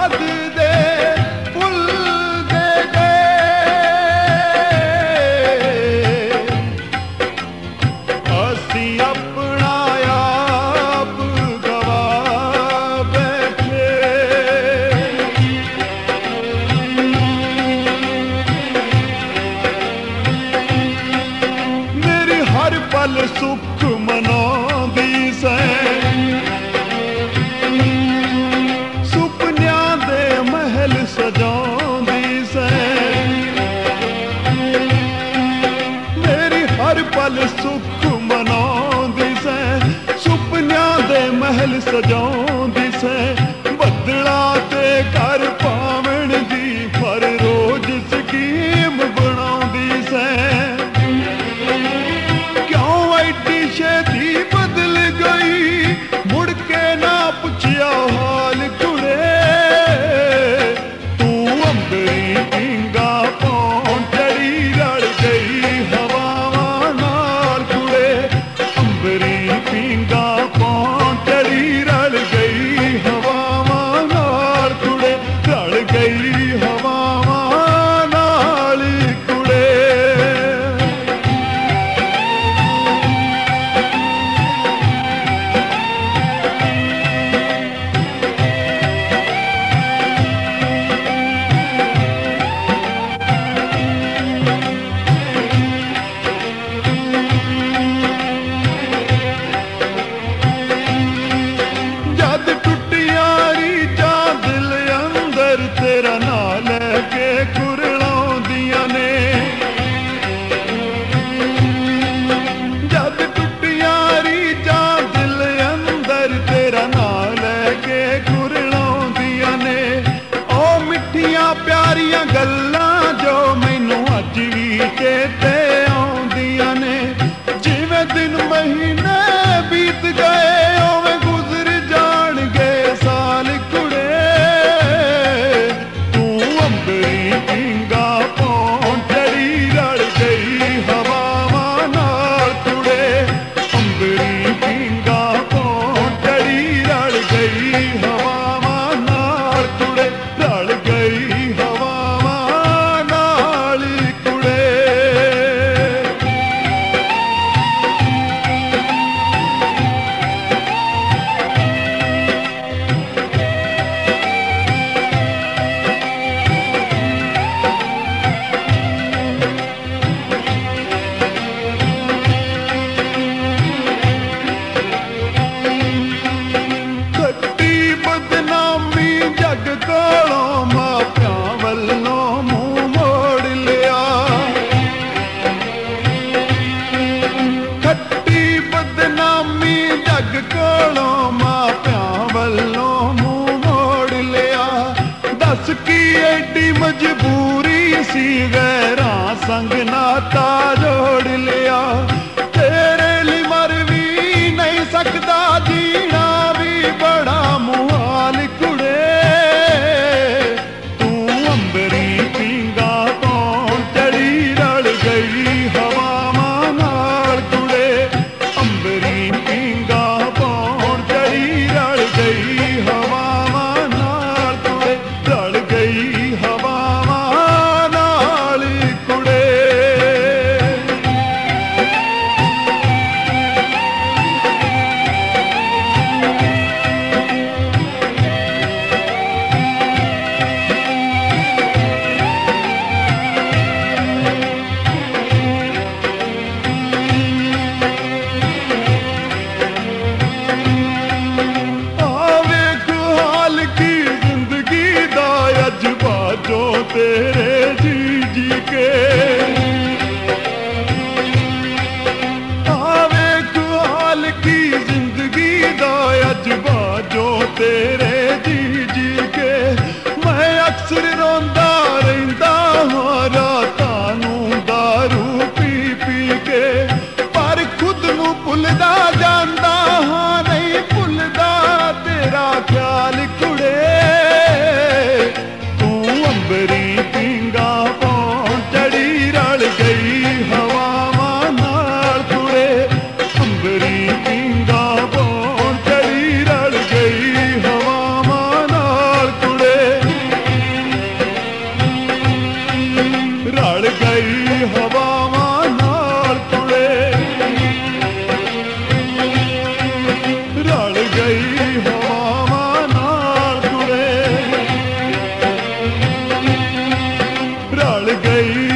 ਵੱਧਦੇ ਫੁੱਲਦੇ ਗਏ। ਅਸੀਂ ਆਪਣਾ ਆਪ ਗਵਾ ਬੈਠੇ। ਮੇਰੀ ਹਰ ਪਲ ਸੁੱਖ ਮਨਾਉਂਦੀ ਸੈਂ, ਸੁਪਨਿਆਂ ਦੇ ਮਹਿਲ ਸਜਾਉਂਦੀ ਸੈਂ। ਮੇਰੀ ਹਰ ਪਲ ਸੁੱਖ ਮਨਾਉਂਦੀ ਸੈਂ, ਸੁਪਨਿਆਂ ਦੇ ਮਹਿਲ ਸਜਾਉਂਦੀ ਸੈਂ। ਬੱਦਲਾਂ ਤੇ ਘਰ ਪਾਵਣ ਦੀ ਹਰ ਰੋਜ਼ ਸਕੀਮ ਬਣਾਉਂਦੀ ਸੈਂ। ਕਿਉਂ ਐਡੀ ਛੇਤੀ ਬਦਲ ਗਈ, ਮੁੜ ਕੇ ਨਾ ਪੁੱਛਿਆ ਹਾਲ ਕੁੜੇ। ਤੂੰ ਅੰਬਰੀ ਪੀਂਗਾ ਪਾਉਣ ਚੜੀ ਰਲ ਗਈ ਹਵਾਵਾਂ ਨਾਲ ਕੁੜੇ। ਅੰਬਰੀ ਪੀਂਗਾ ਪਾਉਣ ਚੜੀ ਰਲ ਗਈ ਹਵਾਵਾਂ ਨਾਲ ਕੁੜੇ। ਰਲ ਗਈ ਹਵਾਵਾਂ ਨਾਲ ਕੁੜੇ। ਜਦ ਟੁੱਟੀਆਂ ਰੀਝਾਂ ਦਿਲ ਅੰਦਰ ਤੇਰਾ ਨਾਂ ਲੈ ਕੇ ਕੁਰਲਾਉਂਦੀਆਂ ਨੇ। ਜਦ ਟੁੱਟੀਆਂ ਰੀਝਾਂ ਦਿਲ ਅੰਦਰ ਤੇਰਾ ਨਾਂ ਲੈ ਕੇ ਕੁਰਲਾਉਂਦੀਆਂ ਨੇ। ਉਹ ਮਿੱਠੀਆਂ ਪਿਆਰੀਆਂ ਗੱਲਾਂ ਜੋ ਮੈਨੂੰ ਅੱਜ ਵੀ ਚੇਤੇ ਆਉਂਦੀਆਂ ਨੇ। ਜਿਵੇਂ ਦਿਨ ਮਹੀਨੇ ਬੀਤ ਗਏ ਉਵੇਂ ਗੁਜ਼ਰ ਜਾਣਗੇ ਸਾਲ ਕੁੜੇ। ਤੂੰ ਅੰਬਰੀ ਪੀਂਗਾ ਪਾਉਣ ਚੜੀ ਰਲ ਗਈ ਹਵਾਵਾਂ ਨਾਲ ਕੁੜੇ। ਅੰਬਰੀ ਪੀਂਗਾ ਪਾਉਣ ਚੜੀ ਰਲ ਗਈ ਹਵਾਵਾਂ ਨਾਲ ਕੁੜੇ। ਰਲ ਗਈ ਹਵਾਵਾਂ ਨਾਲ ਕੁੜੇ। ਖੱਟੀ ਬਦਨਾਮੀ ਜੱਗ ਕੋਲੋਂ ਮਾਪਿਆਂ ਵੱਲੋਂ ਮੂੰਹ ਮੋੜ ਲਿਆ। ਖੱਟੀ ਬਦਨਾਮੀ ਜੱਗ ਕੋਲੋਂ ਮਾਪਿਆਂ ਵੱਲੋਂ ਮੂੰਹ ਮੋੜ ਲਿਆ। ਦੱਸ ਕੀ ਐਡੀ ਮਜਬੂਰੀ ਸੀ, ਗੈਰਾਂ ਸੰਗ ਨਾਤਾ ਜੋੜ ਲਿਆ। ਤੇਰੇ ਲਈ ਮਰ ਵੀ ਨਹੀਂ ਸਕਦਾ, ਜੀਣਾ ਵੀ ਬੜਾ ਮੁਹਾਲ ਕੁੜੇ। ਤੂੰ ਅੰਬਰੀ ਪੀਂਗਾ ਪਾਉਣ ਚੜੀ ਰਲ ਗਈ ਹਵਾਵਾਂ ਨਾਲ ਕੁੜੇ। ਅੰਬਰੀ ਪੀਂਗਾ ਪਾਉਣ ਚੜੀ ਰਲ ਗਈ ਹਵਾਵਾਂ ਨਾਲ ਕੁੜੇ। ਰਲ ਗਈ ਹਵਾਵਾਂ ਨਾਲ ਕੁੜੇ। ਲਈ